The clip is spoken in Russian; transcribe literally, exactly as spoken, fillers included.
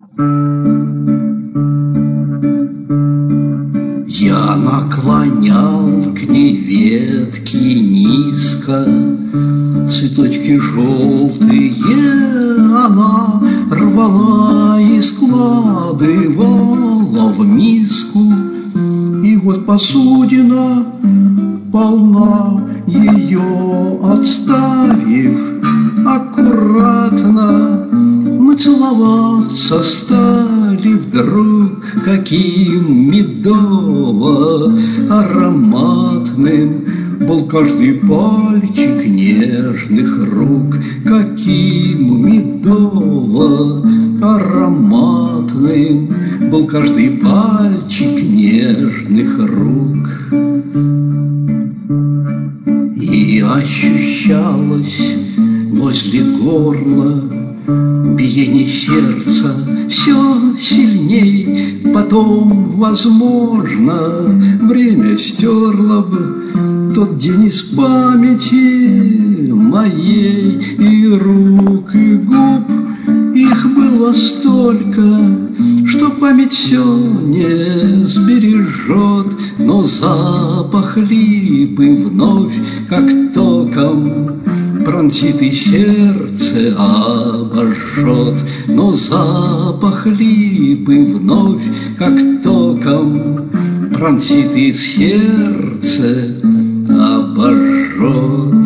Я наклонял к ней ветки низко, цветочки желтые она рвала и складывала в миску. И вот посудина полна, ее отставив аккуратно, мы целоваться стали вдруг, каким медово-ароматным был каждый пальчик нежных рук, каким медово-ароматным был каждый пальчик нежных рук. И ощущалось возле горла биение сердца все сильней. Потом, возможно, время стерло бы тот день из памяти моей, и рук, и губ их было столько, что память все не сбережет. Но запах липы вновь, как током, пронзит и сердце обожжет. Но запах липы вновь, как током, пронзит и сердце обожжет.